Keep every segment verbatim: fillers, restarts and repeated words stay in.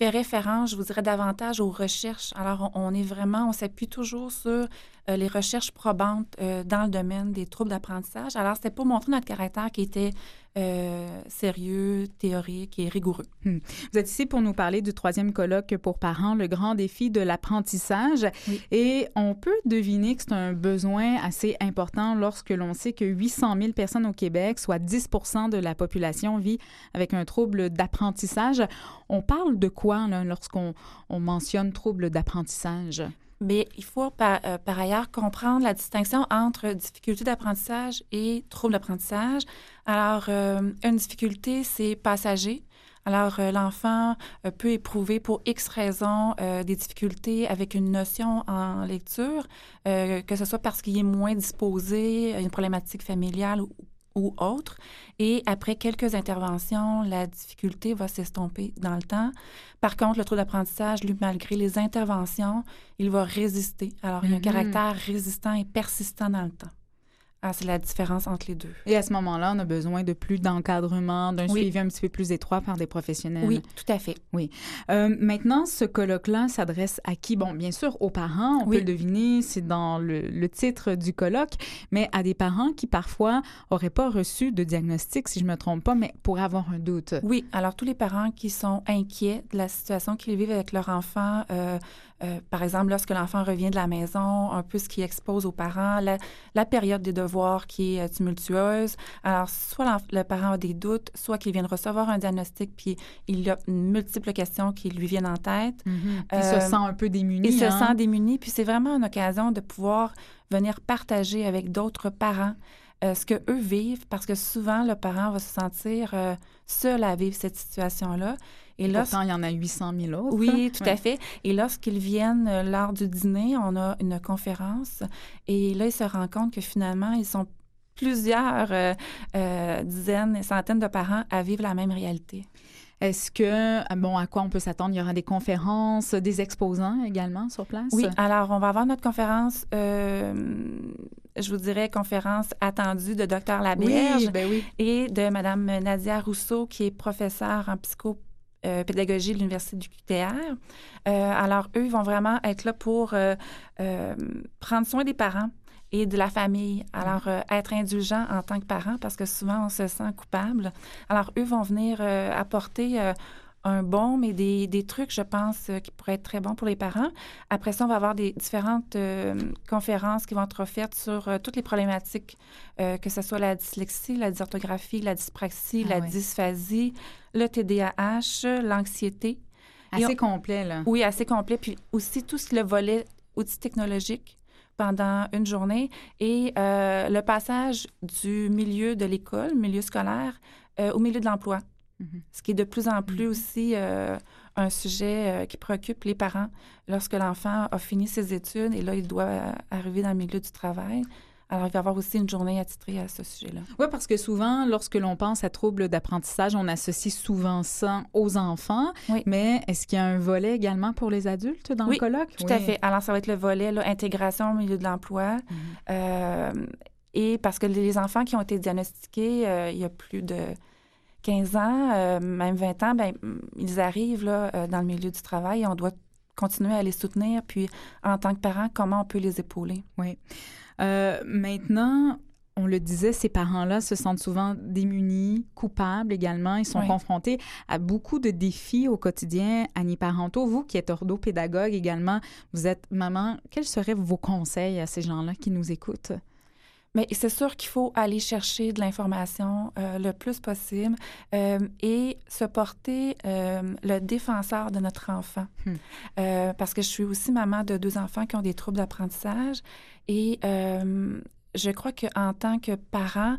fait référence, je vous dirais, davantage aux recherches. Alors, on, on est vraiment, on s'appuie toujours sur euh, les recherches probantes euh, dans le domaine des troubles d'apprentissage. Alors, c'était pour montrer notre caractère qui était euh, sérieux, théorique et rigoureux. Hmm. Vous êtes ici pour nous parler du troisième colloque pour parents, le grand défi de l'apprentissage. Oui. Et on peut deviner que c'est un besoin assez important lorsque l'on sait que huit cent mille personnes au Québec, soit dix pour cent de la population, vit avec un trouble d'apprentissage. On parle de quoi là, lorsqu'on on mentionne trouble d'apprentissage? Mais il faut par, euh, par ailleurs comprendre la distinction entre difficulté d'apprentissage et trouble d'apprentissage. Alors, euh, une difficulté, c'est passager. Alors, euh, l'enfant euh, peut éprouver pour X raisons euh, des difficultés avec une notion en lecture, euh, que ce soit parce qu'il est moins disposé, une problématique familiale ou ou autre. Et après quelques interventions, la difficulté va s'estomper dans le temps. Par contre, le trouble d'apprentissage, lui, malgré les interventions, il va résister. Alors, il y a un Mm-hmm. caractère résistant et persistant dans le temps. Alors, c'est la différence entre les deux. Et à ce moment-là, on a besoin de plus d'encadrement, d'un Oui. suivi un petit peu plus étroit par des professionnels. Oui, tout à fait. Oui. Euh, maintenant, ce colloque-là s'adresse à qui? Bon, bien sûr, aux parents, on Oui. peut le deviner, c'est dans le, le titre du colloque, mais à des parents qui, parfois, n'auraient pas reçu de diagnostic, si je ne me trompe pas, mais pourraient avoir un doute. Oui, alors tous les parents qui sont inquiets de la situation qu'ils vivent avec leur enfant, euh, euh, par exemple, lorsque l'enfant revient de la maison, un peu ce qui expose aux parents, la, la période des devoirs qui est tumultueuse. Alors, soit le parent a des doutes, soit qu'il vient de recevoir un diagnostic, puis il y a multiples questions qui lui viennent en tête. Mm-hmm. Il Euh, se sent un peu démuni. Il hein? se sent démuni, puis c'est vraiment une occasion de pouvoir venir partager avec d'autres parents euh, ce qu'eux vivent, parce que souvent, le parent va se sentir euh, seul à vivre cette situation-là. Et pourtant, il y en a huit cent mille autres. Oui, tout oui. à fait. Et lorsqu'ils viennent euh, lors du dîner, on a une conférence et là, ils se rendent compte que finalement, ils sont plusieurs euh, euh, dizaines et centaines de parents à vivre la même réalité. Est-ce que, bon, à quoi on peut s'attendre? Il y aura des conférences, des exposants également sur place? Oui, alors on va avoir notre conférence, euh, je vous dirais conférence attendue de Dr Laberge oui, ben oui. et de Mme Nadia Rousseau, qui est professeure en psychopédagogie de l'Université du Q T R. Euh, alors, eux, ils vont vraiment être là pour euh, euh, prendre soin des parents et de la famille. Alors, euh, être indulgent en tant que parent, parce que souvent, on se sent coupable. Alors, eux vont venir euh, apporter euh, un bon, mais des, des trucs, je pense, euh, qui pourraient être très bons pour les parents. Après ça, on va avoir des différentes euh, conférences qui vont être offertes sur euh, toutes les problématiques, euh, que ce soit la dyslexie, la dysorthographie, la dyspraxie, Ah la ouais. dysphasie, le T D A H, l'anxiété. Assez on... complet, là. Oui, assez complet. Puis aussi, tout ce le volet outils technologiques pendant une journée et euh, le passage du milieu de l'école, milieu scolaire, euh, au milieu de l'emploi. Mm-hmm. Ce qui est de plus en plus mm-hmm. aussi euh, un sujet euh, qui préoccupe les parents lorsque l'enfant a fini ses études et là, il doit euh, arriver dans le milieu du travail. Alors, il va y avoir aussi une journée attitrée à ce sujet-là. Oui, parce que souvent, lorsque l'on pense à troubles d'apprentissage, on associe souvent ça aux enfants. Oui. Mais est-ce qu'il y a un volet également pour les adultes dans oui, le colloque? Tout oui, à fait. Alors, ça va être le volet là, intégration au milieu de l'emploi. Mm-hmm. Euh, et parce que les enfants qui ont été diagnostiqués euh, il y a plus de quinze ans, euh, même vingt ans, ben, ils arrivent là, euh, dans le milieu du travail et on doit continuer à les soutenir. Puis, en tant que parents, comment on peut les épauler? Oui. Euh, maintenant, on le disait, ces parents-là se sentent souvent démunis, coupables également. Ils sont oui. confrontés à beaucoup de défis au quotidien aniparentaux. Vous qui êtes orthopédagogue également, vous êtes maman. Quels seraient vos conseils à ces gens-là qui nous écoutent? Mais c'est sûr qu'il faut aller chercher de l'information euh, le plus possible euh, et se porter euh, le défenseur de notre enfant. Hmm. Euh, parce que je suis aussi maman de deux enfants qui ont des troubles d'apprentissage et euh, je crois qu'en tant que parents,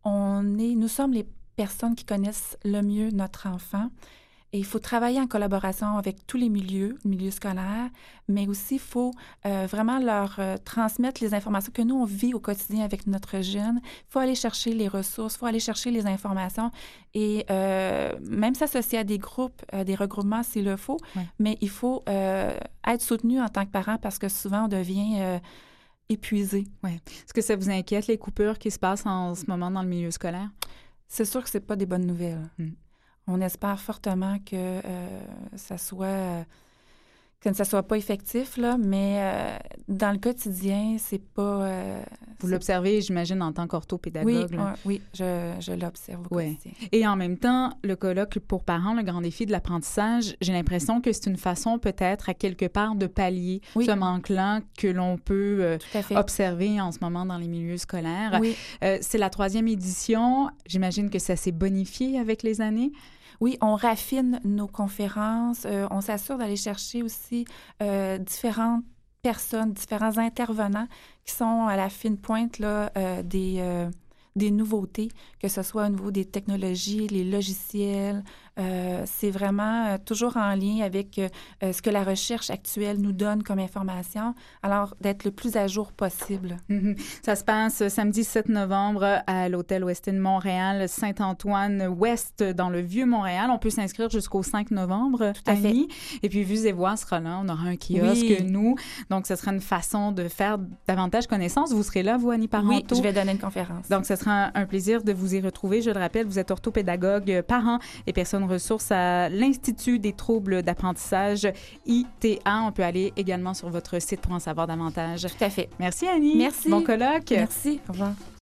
on est, nous sommes les personnes qui connaissent le mieux notre enfant. Et il faut travailler en collaboration avec tous les milieux, le milieu scolaire, mais aussi il faut euh, vraiment leur euh, transmettre les informations que nous, on vit au quotidien avec notre jeune. Il faut aller chercher les ressources, il faut aller chercher les informations et euh, même s'associer à des groupes, à des regroupements s'il le faut, ouais. mais il faut euh, être soutenu en tant que parent parce que souvent, on devient euh, épuisé. Oui. Est-ce que ça vous inquiète, les coupures qui se passent en ce moment dans le milieu scolaire? C'est sûr que ce n'est pas des bonnes nouvelles. Mm. on espère fortement que euh, ça soit... que ça soit pas effectif, là, mais euh, dans le quotidien, c'est pas... Euh, Vous c'est... l'observez, j'imagine, en tant qu'orthopédagogue. Oui, euh, oui je, je l'observe au ouais. quotidien. Et en même temps, le colloque pour parents, le grand défi de l'apprentissage, j'ai l'impression que c'est une façon peut-être à quelque part de pallier oui. ce manque-là que l'on peut euh, observer en ce moment dans les milieux scolaires. Oui. Euh, c'est la troisième édition. J'imagine que ça s'est bonifié avec les années. Oui, on raffine nos conférences. Euh, on s'assure d'aller chercher aussi euh, différentes personnes, différents intervenants qui sont à la fine pointe là, euh, des, euh, des nouveautés, que ce soit au niveau des technologies, les logiciels. Euh, c'est vraiment euh, toujours en lien avec euh, ce que la recherche actuelle nous donne comme information. Alors, d'être le plus à jour possible. Mm-hmm. Ça se passe samedi sept novembre à l'Hôtel Westin Montréal, Saint-Antoine-Ouest, dans le Vieux-Montréal. On peut s'inscrire jusqu'au cinq novembre. Tout à Annie. fait. Et puis, Vues et Voix sera là. On aura un kiosque, oui. nous. Donc, ce sera une façon de faire davantage connaissance. Vous serez là, vous, Annie Parenteau? Oui, je vais donner une conférence. Donc, ce sera un plaisir de vous y retrouver. Je le rappelle, vous êtes orthopédagogue, parent et personne ressources à l'Institut des troubles d'apprentissage I T A. On peut aller également sur votre site pour en savoir davantage. Tout à fait. Merci, Annie. Merci. Bon colloque. Merci. Au revoir.